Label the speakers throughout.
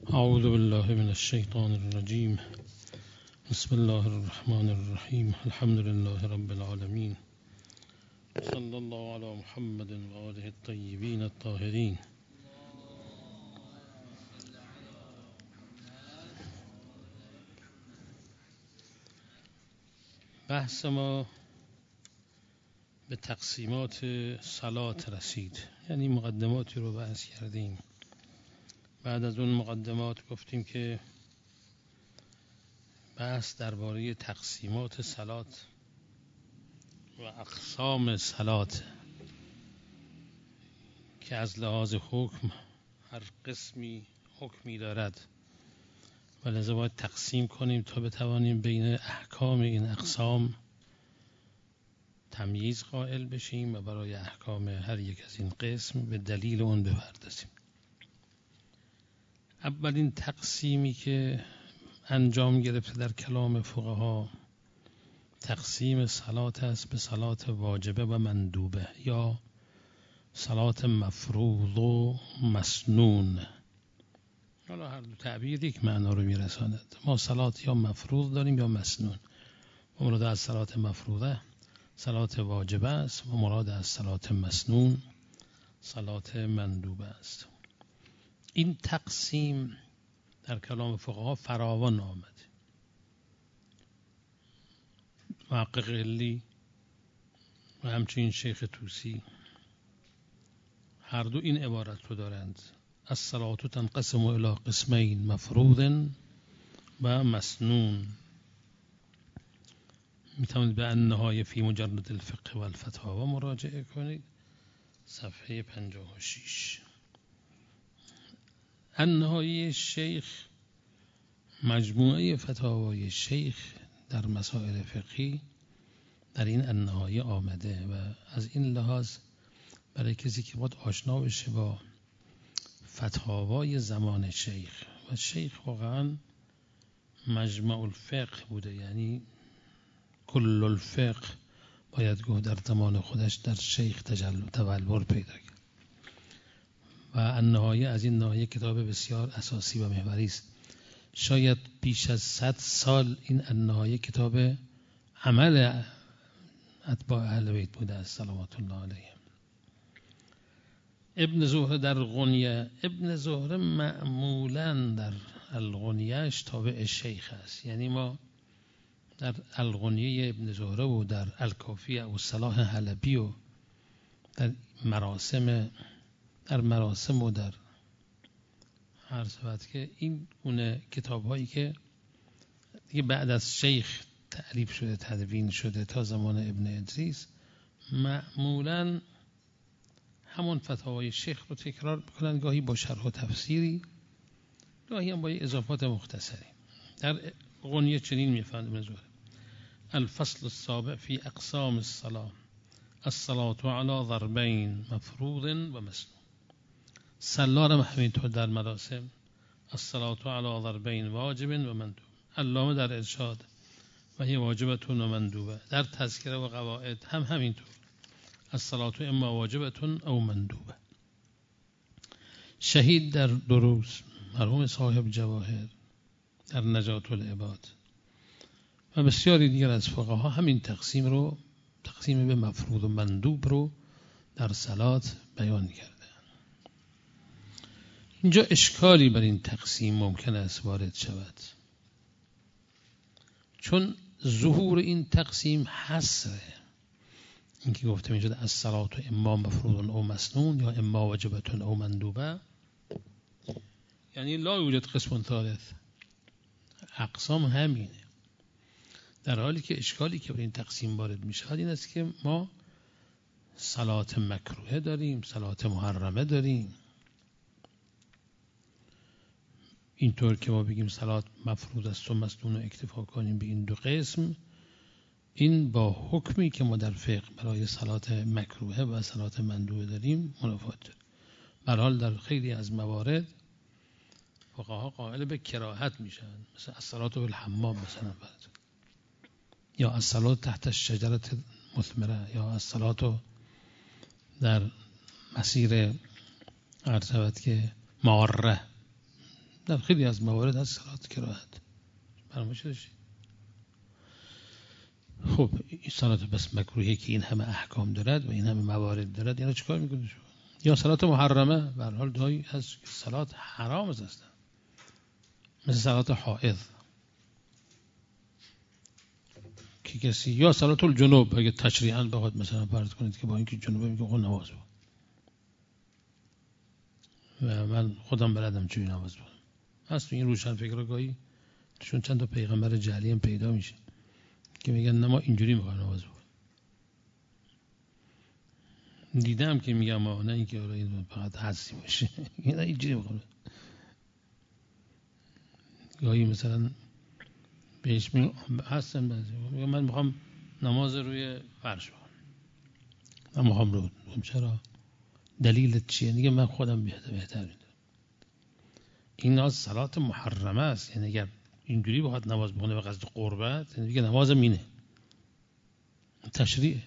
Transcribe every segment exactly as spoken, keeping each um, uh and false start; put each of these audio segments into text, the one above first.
Speaker 1: اعوذ بالله من الشیطان الرجیم. بسم الله الرحمن الرحیم. الحمد لله رب العالمین. صلی الله علی محمد و آله الطیبین الطاهرین. بحث ما به تقسیمات صلات رسید، یعنی مقدماتی رو بحث کردیم. بعد از اون مقدمات گفتیم که بحث درباره تقسیمات صلات و اقسام صلات که از لحاظ حکم هر قسمی حکمی دارد و لذا باید تقسیم کنیم تا بتوانیم بین احکام این اقسام تمییز قائل بشیم و برای احکام هر یک از این قسم به دلیل اون بپردازیم. اولین تقسیمی که انجام گرفته در کلام فقها تقسیم صلات است به صلات واجبه و مندوبه یا صلات مفروض و مسنون. حالا هر دو تعبیر یک معنا رو میرساند. ما صلات یا مفروض داریم یا مسنون. و مراد از صلات مفروضه صلات واجبه است و مراد از صلات مسنون صلات مندوبه است. این تقسیم در کلام فقها فراوان آمده. محقق علی و همچنین شیخ طوسی هر دو این عبارت رو دارند: الصلاة تنقسم الی قسمین مفروض و مسنون. میتونید به النهایه فی مجرد الفقه و الفتاوا مراجعه کنید، صفحه پنجاه و شش. النهایه شیخ مجموعه فتاوای شیخ در مسائل فقهی در این النهایه آمده و از این لحاظ برای کسی که باید آشنا بشه با فتاوای زمان شیخ و شیخ واقعا مجمع الفقه بوده، یعنی کل الفقه باید گفت در زمان خودش در شیخ تولور پیدا کرد. و النهایه از این ناحیه کتاب بسیار اساسی و محوری است. شاید بیش از صد سال این النهایه کتاب عمل اتباع اهل بیت بوده است صلوات الله علیهم. ابن زهره در غنیه، ابن زهره معمولا در الغنیهش تابع شیخ است، یعنی ما در الغنیه ابن زهره و در الکافیه و صلاح حلبی و در مراسم در مراسم و در هر صفت که این گونه کتاب هایی که دیگه بعد از شیخ تعریف شده تدوین شده تا زمان ابن ادریس معمولا همون فتاوای شیخ رو تکرار میکنن، گاهی با شرح و تفسیری، گاهی هم با اضافات مختصری. در غنیه چنین میفهمد ابن زهره: الفصل السابع فی اقسام الصلاة الصلاة علی ضربین مفروض و مسنون. سلار هم همینطور در مراسم الصلاة علی ضربین واجب و مندوب. علامه در ارشاد و هی واجبتون و مندوبه. در تذکره و قواعد هم همینطور الصلاة اما واجبتون او مندوبه. شهید در دروس، مرحوم صاحب جواهر در نجات العباد و بسیاری دیگر از فقها همین تقسیم رو تقسیم به مفروض و مندوب رو در صلات بیان کرده. اینجا اشکالی بر این تقسیم ممکن است وارد شود، چون ظهور این تقسیم حصره. این که گفته میشد الصلاة اما مفروض او مسنون یا اما واجبتون او مندوبه، یعنی لا یوجد قسم ثالث، اقسام همینه. در حالی که اشکالی که بر این تقسیم وارد میشود این است که ما صلات مکروهه داریم، صلات محرمه داریم. اینطور که ما بگیم صلات مفروض است و مسنون و اکتفا کنیم به این دو قسم، این با حکمی که ما در فقه برای صلات مکروهه و صلات مندوبه داریم منافات داره. به هر حال در خیلی از موارد فقها قائل به کراهت میشن، مثلا الصلاة بالحمام مثلا، یا الصلاة تحت الشجرة مثمره، یا الصلاة در مسیر عرض شود که معره در خیلی از موارد هست صلات کراهت. فراموش داشتید. خب این صلات بس مکروهی که این همه احکام دارد و این همه موارد دارد، یعنی چیکار میکنه شما؟ یا صلات محرمه، به هر حال دایی از صلات حرام است، مثل صلات حائض که کسی، یا صلات الجنوب اگه تشریعاً بخواد مثلا فرض کنید که با اینکه جنوبه میگه خود نماز بخون و من خودم بلدم چوی نماز بخونم، هست این روشن فکرگاهی چون چند تا پیغمبر جعلی هم پیدا میشه که میگن نه ما اینجوری میخوایم نماز بخونیم. دیدم که میگم ما نه اینکه این فقط حسی باشه، نه اینجوری میخوام. گاهی مثلا بهش میگم هستن بعضی میگم من میخوام نماز روی فرش بخونم، من میخوام رو چرا؟ دلیلت چیه؟ میگه من خودم بهتر بهتر میدونم. این از صلات محرمه است، یعنی اگر اینجوری بخواد نماز بخونه به قصد قربت، یعنی دیگه نماز مینه تشریع،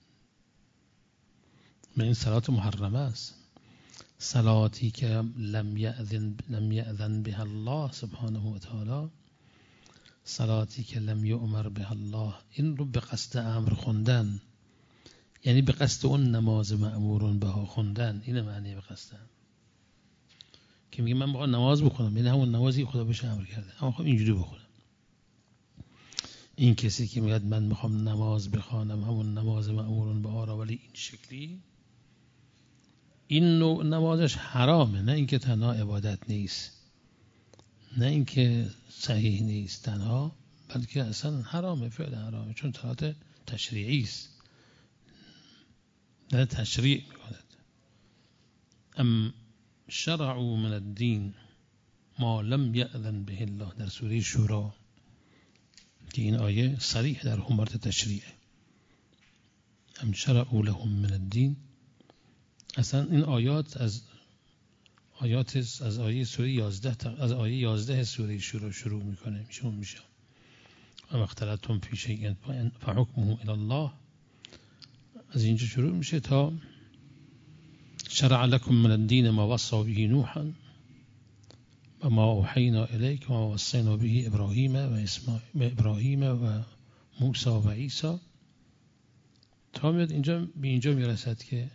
Speaker 1: من این صلات محرمه است. صلاتی که لم یأذن لم یأذن بها الله سبحانه و تعالی، صلاتی که لم یؤمر بها الله، این رو به قصد امر خوندن، یعنی به قصد اون نماز مأمورون بها خوندن، این معنی به قصد امر. که میگه من میخوام نماز بخونم، یعنی همون نمازی خدا بهش امر کرده، اما میخوام اینجوری بخونم. این کسی که میگه من میخوام نماز بخوانم همون نماز مأمورون بها را ولی این شکلی، این نوع نمازش حرامه، نه اینکه تنها عبادت نیست، نه اینکه صحیح نیست تنها، بلکه اصلا حرامه، فعل حرامه، چون صلات تشریعی است، نه تشریع میکند. ام شرعوا من الدین ما لم یأذن به الله، در سوره شورا که این آیه صریح در امارت تشریعه. ام شرعوا لهم من الدین، اصلا این آیات از آیات از آیه سوره یازده، از آیه یازده سوره شورا شروع میکنه، میشه میشه و اختلفتم فی شیء فحکمه الی الله، از اینجا شروع میشه تا شرع لكم من الدین ما وصى به نوحا و ما اوحینا الیک و ما وصینا به ابراهیم و اسماعیل و ابراهیم و موسی و عیسی، تا میاد اینجا، به اینجا میرسد که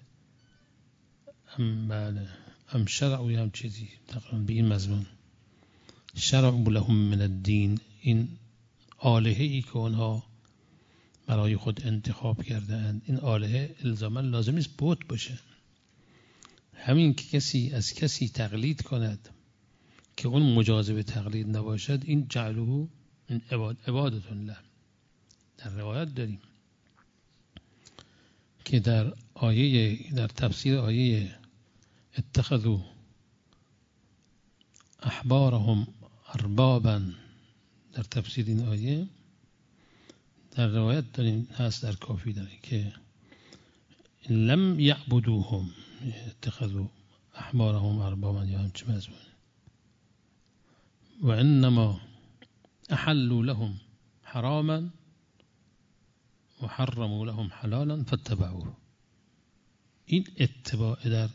Speaker 1: ام بله ام شرعوا هم چیزی تقریبا به این مضمون، شرعوا لهم من الدین، این آلهه ای که اونها برای خود انتخاب کرده اند، این آلهه الزاما لازم نیست بت باشه، همین که کسی از کسی تقلید کند که اون مجاز به تقلید نباشد، این جعله من عبادت الله. در روایت داریم که در آیه، در تفسیر آیه اتخذوا احبارهم اربابا، در تفسیر این آیه در روایت داریم، هست در کافی داریم که لم یعبدوهم اتخذوا احبارهم اربابا، یا همچه مضمون، و انما احلوا لهم حراما و حرموا لهم حلالا فاتبعوه. این اتباع در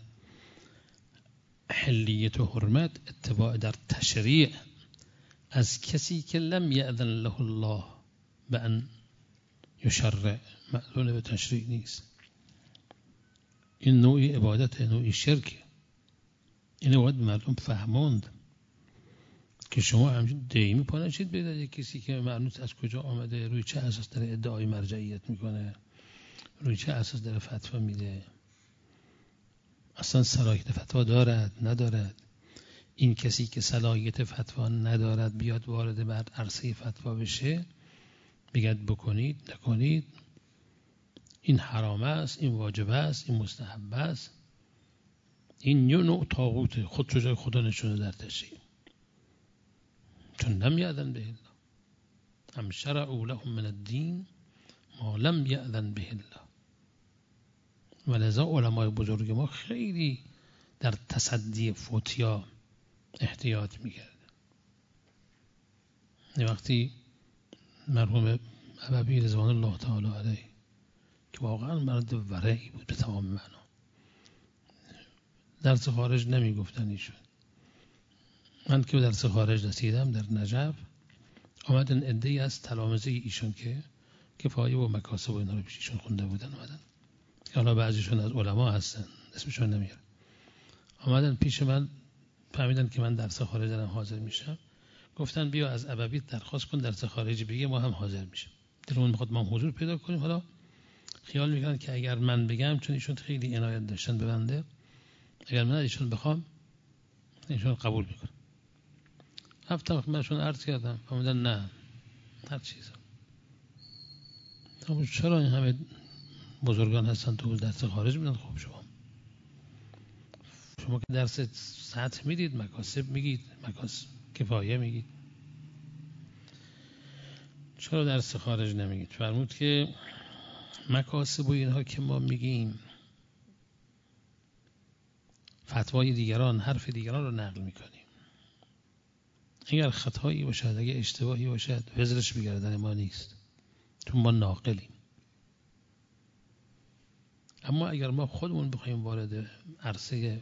Speaker 1: حلیت و حرمت، اتباع در تشریع از کسی که لم یأذن له الله به ان یشرع، مأذون به تشریع نیست. این نوعی عبادت، نوعی شرک. اینو باید به مردم فهموند که شما همچین دیمی پا نشید بدید کسی که معلوم از کجا آمده، روی چه اساس داره ادعای مرجعیت میکنه، روی چه اساس داره فتوا میده، اصلا صلاحیت فتوا دارد ندارد. این کسی که صلاحیت فتوا ندارد بیاد وارد بر عرصه فتوا بشه، بگید بکنید نکنید، این حرام است، این واجب است، این مستحب است، این یه نوع طاغوت، خود جای خدا نشونه در تشریع، چون لم یأذن به الله. ام شرعوا لهم من الدین ما لم یأذن به الله. ولذا علمای بزرگ ما خیلی در تصدی فتیا احتیاط میکرد. وقتی مرحوم ابوی رضوان الله تعالی علیه که واقعا مرد ورعی بود به تمام معنا، درس خارج نمیگفتن ایشون، من که به درس خارج رسیدم در نجف، آمدن عده‌ای از تلامذه ایشون که کفایه و مکاسب و اینا رو پیش ایشون خونده بودن اومدن، حالا بعضیشون از علما هستن اسمشون نمیارم، آمدن پیش من، فهمیدن که من درس خارج دارم حاضر میشم، گفتن بیا از ابویت درخواست کن درس خارجی بگه ما هم حاضر میشیم. دلمون میخواد ما هم حضور پیدا کنیم. حالا خیال میکنن که اگر من بگم، چون ایشون خیلی عنایت داشتن به بنده، اگر من ایشون بخوام ایشون قبول میکنم. هفتم خدمتشون عرض کردم، فهمیدن نه هر چیز. اما چرا این همه بزرگان هستن تو درس خارج میدن؟ خب شما شما که درس سطح میدید، مکاسب میگید، مکاسب کفایه میگید، چرا درس خارج نمیگید؟ فرمود که مکاسب و اینها که ما میگیم فتوای دیگران، حرف دیگران رو نقل میکنیم. اگر خطایی باشد، اگر اشتباهی باشد، وزرش به گردن ما نیست، چون ما ناقلیم. اما اگر ما خودمون بخوایم وارد عرصه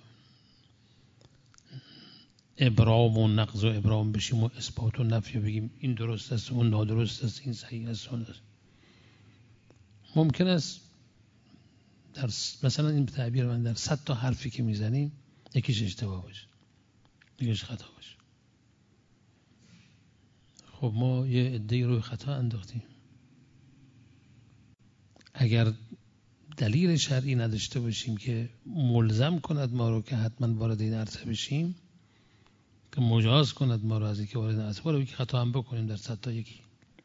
Speaker 1: ابرام و نقض و ابرام بشیم و اثبات و نفی بگیم این درست است، اون نادرست است، این صحیح است، اون است، ممکن است در مثلا این تعبیر من در صد تا حرفی که میزنیم یکیش اشتباه باشه، یکیش خطا باشه. خب ما یه عده‌ای روی خطا انداختیم. اگر دلیل شرعی نداشته باشیم که ملزم کند ما رو که حتما وارد این عرصه بشیم، که مجاز کند ما رو از اینکه وارد این عرصه، وارد که خطا هم بکنیم در صد تا یکی،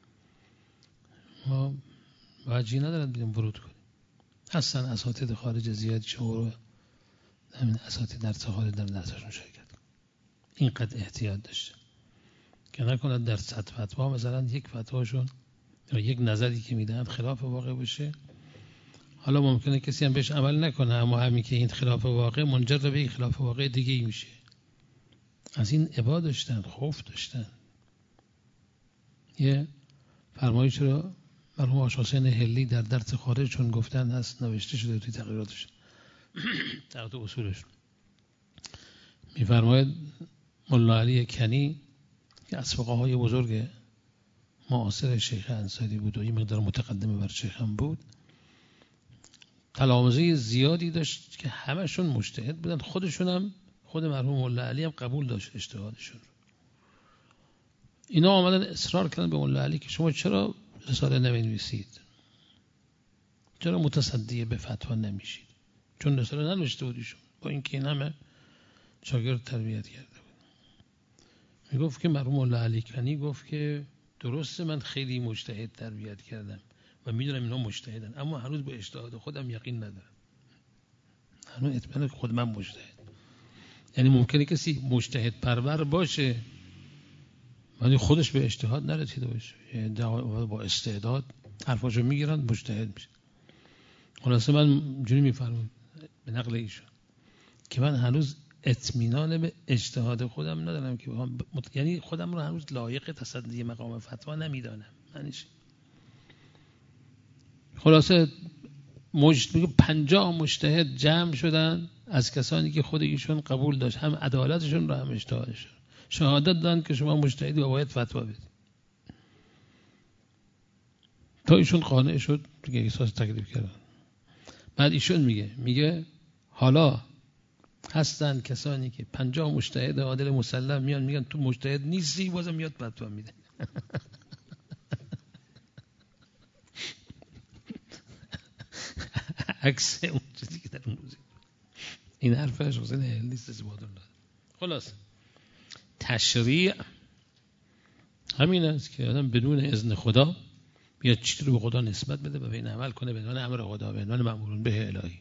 Speaker 1: ما وجهی ندارد بیدیم ورود کنیم. اصلا اساتید خارج زیاد شما رو همین اساتید درس خارج در درسشون شرکت کن. اینقدر احتیاط داشته که نکند در صد فتوا مثلا یک فتواشون یا یک نظری که میدن خلاف واقع باشه. حالا ممکنه کسی هم بهش عمل نکنه، اما همین که این خلاف واقع منجر به یک خلاف واقع دیگه ای میشه. از این عبا داشتن، خوف داشتن. یه فرمایش رو مرحوم آقا حسین حلی در درس خارج چون گفتن هست، نوشته شده توی تقریراتش تحت اصولش، میفرماید ملا علی کنی که از فقهای بزرگ معاصر شیخ انصاری بود و این مقدار متقدم بر شیخ هم بود، تلامذه زیادی داشت که همشون مجتهد بودن، خودشون هم خود مرحوم ملا علی هم قبول داشت اجتهادشون رو. اینا آمدن اصرار کردن به ملا علی که شما چرا رساله نمی‌نویسید؟ چرا متصدی به فتوا نمیشید؟ چون رساله ننوشته بود ایشون، با اینکه این همه شاگرد تربیت کرده بود. میگفت که مرحوم ملا علی کنی گفت که درسته من خیلی مجتهد تربیت کردم و میدونم اینا مجتهدن، اما هنوز به اجتهاد خودم یقین ندارم، هنوز اطمینان خود من مجتهد. یعنی ممکنه کسی مجتهد پرور باشه ولی خودش به اجتهاد نرسیده باشه، با استعداد حرفاشو میگیرن مجتهد میشه. خلاصه من جوری میفرمام به نقل ایشون که من هنوز اطمینان به اجتهاد خودم ندارم که بخوام مت... یعنی خودم رو هنوز لایق تصدی مقام فتوا نمیدانم. معنیش خلاصه مجت میگه پنجاه مجتهد جمع شدن از کسانی که خود ایشون قبول داشت، هم عدالتشون رو هم اجتهادشون، شهادت دادن که شما مجتهدی و باید فتوا بدید. تا ایشون قانع شد دیگه احساس تکلیف کردن. بعد ایشون میگه میگه حالا هستن کسانی که پنجاه مجتهد عادل مسلم میان میگن تو مجتهد نیستی، بازم میاد فتوا میده. عکس اون چیزی که در اون روزی. این حرفش حسین حلی است سبحان الله. خلاص تشریع همین است که آدم بدون اذن خدا بیاد چیزی رو به خدا نسبت بده و به این عمل کنه بدون امر خدا، بدون مأمورون به الهی.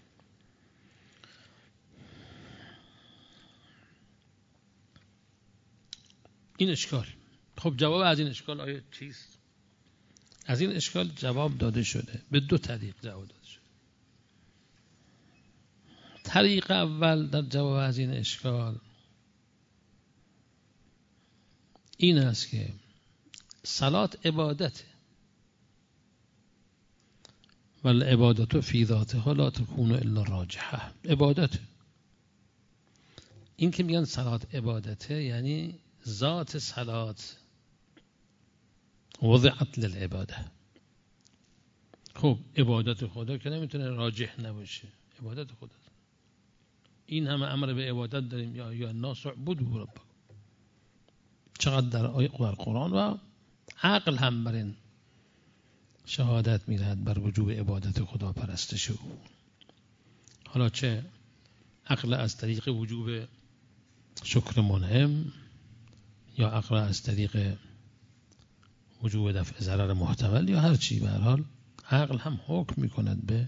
Speaker 1: این اشکال. خب جواب از این اشکال آیا چیست؟ از این اشکال جواب داده شده، به دو طریق جواب داده شده. طریق اول در جواب از این اشکال این است که صلات عبادته والعبادت فی ذاتها لا تكون الا راجحه. عبادت این که میگن صلات عبادته یعنی ذات صلات وضعت للعباده. خب عبادت خدا که نمیتونه راجح نباشه، عبادت خدا. این همه امر به عبادت داریم، یا یا الناس اعبدوا ربکم، چقدر در آیه قرآن و عقل هم بر این شهادت میدهد بر وجوب عبادت خدا، پرستش او. حالا چه عقل از طریق وجوب شکر منعم، یا عقل از طریق وجوب دفع ضرر محتمل، یا هر چی، به هر حال عقل هم حکم میکند به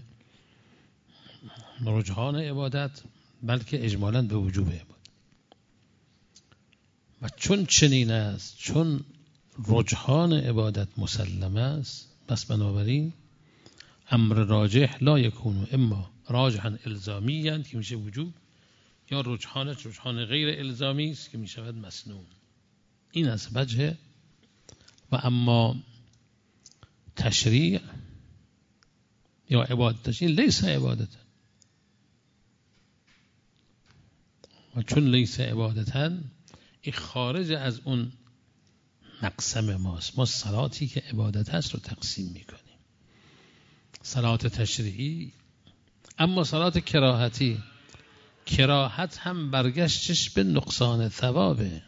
Speaker 1: رجحان عبادت، بلکه اجمالاً به وجوب عبادت. و چون چنین است، چون رجحان عبادت مسلم است، پس بنابراین امر راجح لا یکون اما راجحا الزامیاً که میشه وجوب، یا رجحانش رجحان غیر الزامی است که میشود مسنون. این است وجه. و اما تشریع یا عبادت این لیس عبادت، و چون لیس عبادتاً این خارج از اون مقسم ماست. ما صلاتی که عبادت هست رو تقسیم میکنیم، صلات تشریعی. اما صلات کراهتی، کراهت هم برگشتش به نقصان ثوابه،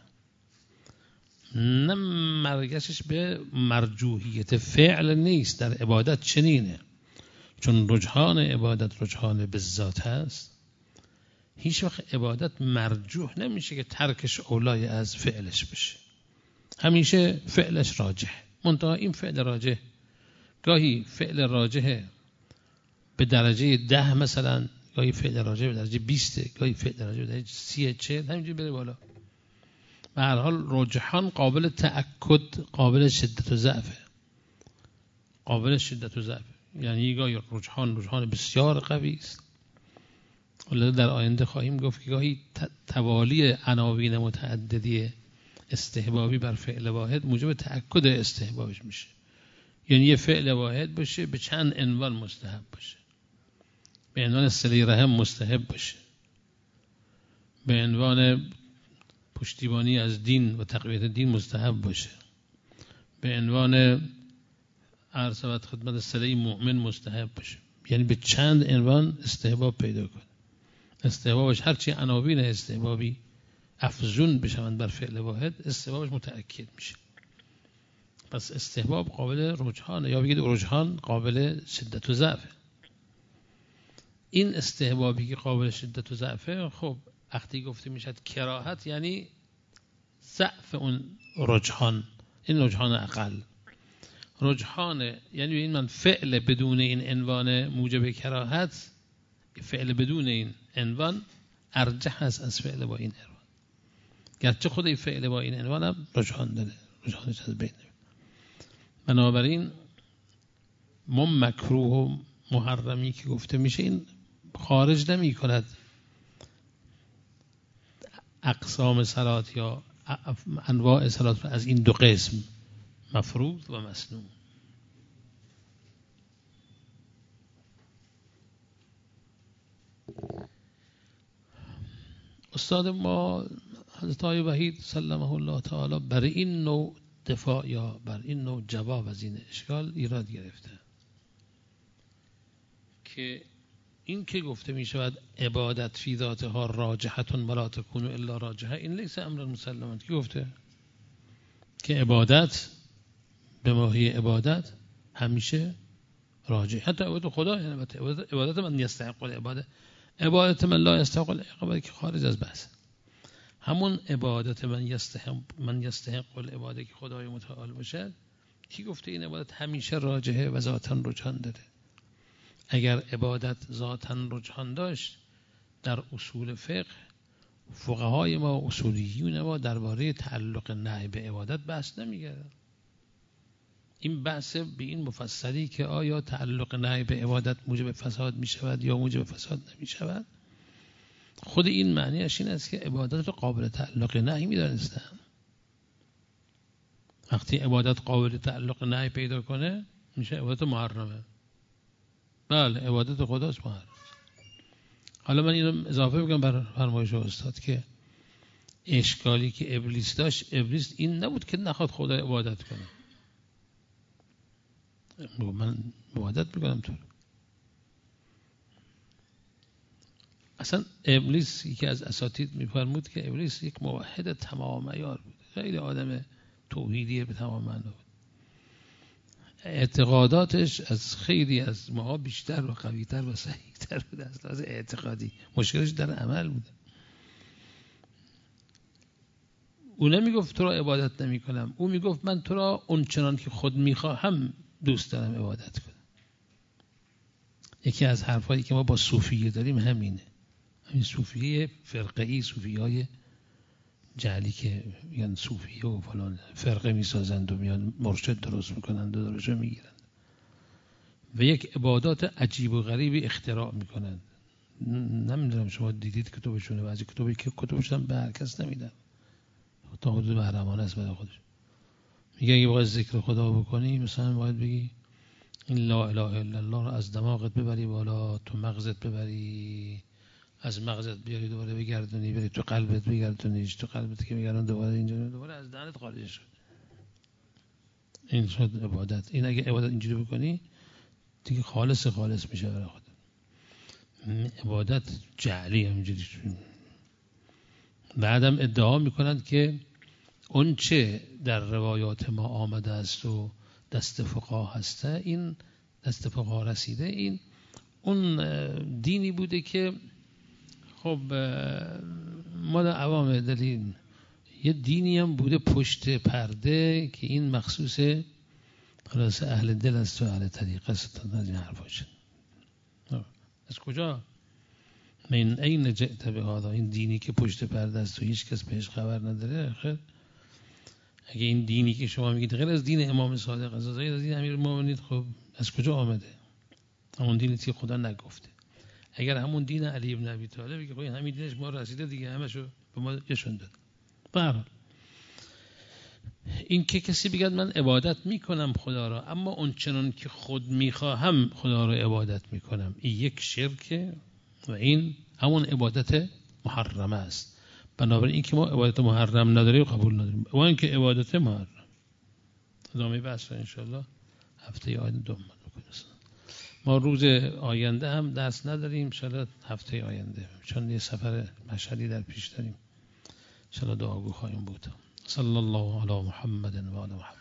Speaker 1: نه برگشتش به مرجوحیت فعل نیست. در عبادت چنینه، چون رجحان عبادت رجحان به ذات هست، هیچ وقت عبادت مرجوح نمیشه که ترکش اولای از فعلش بشه، همیشه فعلش راجح. منتها این فعل راجح گاهی فعل راجح به درجه ده مثلا، گاهی فعل راجح به درجه بیست، گاهی فعل راجح به درجه سی چهل، همینجوری بره بالا. به هر حال رجحان قابل تأکد، قابل شدت و ضعف، قابل شدت و ضعف. یعنی گاهی رجحان رجحان بسیار قوی است، ولی در آینده خواهیم گفت که گاهی توالی عناوین متعددی استحبابی بر فعل واحد موجب تأکد استحبابش میشه. یعنی یه فعل واحد باشه به چند عنوان مستحب باشه، به عنوان صله رحم مستحب باشه، به عنوان پشتیبانی از دین و تقویت دین مستحب باشه، به عنوان عرض خدمت صله مؤمن مستحب باشه. یعنی به چند عنوان استحباب پیدا کنه. استحبابش هرچی عناوین استحبابی افزون بشوند بر فعل واحد، استحبابش متأکد میشه. پس استحباب قابل رجحان، یا بگید رجحان قابل شدت و ضعف. این استحبابی که قابل شدت و ضعفه، خب وقتی گفته میشد کراهت یعنی ضعف اون رجحان، این رجحان اقل. رجحان یعنی این من فعل بدون این عنوان موجب کراهت، فعل بدون این عنوان ارجح است از فعل با این عنوان، گرچه خود این فعل با این عنوان هم رجحان داره، رجحانش از بین. بنابراین ما مکروه و محرمی که گفته میشه این خارج نمی کند اقسام صلات یا انواع صلات از این دو قسم، مفروض و مسنون. استاد ما حضرت آقای وحید سلمه الله تعالی برای این نوع دفاع یا بر این نوع جواب از این اشکال ایراد گرفته که این که گفته می شود عبادت فی ذاتها راجحتون ولا تکون الا راجحه، این لیس امر مسلما. کی گفته که عبادت به ماهی عبادت همیشه راجح، حتی عبادت خدا، یعنی عبادت من یستحق العباده، عبادت من لا یستحق العباده که خارج از بحث. همون عبادت من یستحق من یستحق العباده که خدای متعال باشد، کی گفته این عبادت همیشه راجحه و ذاتاً رجحان داره؟ اگر عبادت ذاتاً رجحان داشت، در اصول فقه فقهای ما اصولیون ما درباره تعلق نهی به عبادت بحث نمی‌کردن. این بحث به این مفصلی که آیا تعلق نهی به عبادت موجب فساد می شود یا موجب فساد نمی شود، خود این معنیش این است که عبادت رو قابل تعلق نهی می دانستن. وقتی عبادت قابل تعلق نهی پیدا کنه میشه عبادت محرمه. بله عبادت خداست محرم. حالا من اینو اضافه بگم بر فرمایش استاد که اشکالی که ابلیس داشت، ابلیس این نبود که نخواد خدا عبادت کنه. من عبادت میکنم تو. اصلا ابلیس یکی از اساتید میفرمود که ابلیس یک موحد تمام عیار بود، خیلی آدم توحیدی به تمام معنا بود. اعتقاداتش از خیلی از ما بیشتر و قویتر و صحیح‌تر بود از لحاظ اعتقادی. مشکلش در عمل بود. او نمیگفت تو را عبادت نمی کنم، او میگفت من تو را اون چنان که خود میخواهم دوست دارم عبادت کنم. یکی از حرفایی که ما با صوفیه داریم همینه، همین صوفیه فرقه‌ای، صوفیای جعلی که میگن صوفیه و فلان فرقه میسازند و میان مرشد درست میکنند و درجه میگیرند و یک عبادات عجیب و غریبی اختراع میکنند. نمیدونم شما دیدید کتابشونه، بعضی کتابی که کتابشون به هر کس نمیدن، تا حدود محرمانه است برای خودش. میگه اگه باید ذکر خدا بکنی مثلا باید بگی این لا اله الا الله رو از دماغت ببری بالا، تو مغزت ببری، از مغزت بیاری دوباره بگردونی، بری تو قلبت بگردونیش، تو قلبت که میگردون دوباره اینجا، دوباره از دهنت خارج شد. این شد عبادت. این اگه عبادت اینجوری بکنی دیگه خالص خالص میشه برای خودت. عبادت جعلی همینجوری. بعدم ادعا میکنند که اون چه در روایات ما آمده است و دست فقها هسته، این دست فقها رسیده، این اون دینی بوده که خب مال عوام دلین، یه دینی هم بوده پشت پرده که این مخصوص خلاص اهل دل است و اهل طریقه است. از این حرفا شد. از کجا؟ من این جئت به هذا، این دینی که پشت پرده است و هیچ کس بهش خبر نداره. خیر اگه این دینی که شما میگید غیر از دین امام صادق از از دین امیرالمومنین، خب از کجا آمده؟ همون دینی که خدا نگفته. اگر همون دین علی بن ابی طالب که خب همین دینش ما رسیده دیگه، همشو به ما نشون داد. به هر حال این که کسی بگه من عبادت میکنم خدا را، اما اون چنان که خود میخواهم خدا را عبادت میکنم، این یک شرکه و این همون عبادت محرمه است. بنابراین این که ما عبادت محرم نداریم قبول نداریم، و این که عبادت محرم. ادامه بحث ان شاء الله هفته آینده دنبال می‌کنیم. ما روز آینده هم درس نداریم ان شاء الله، هفته آینده، چون یه سفر مشهدی در پیش داریم ان شاء الله دعاگو خواهیم بود. صلی الله علی محمد و آل محمد.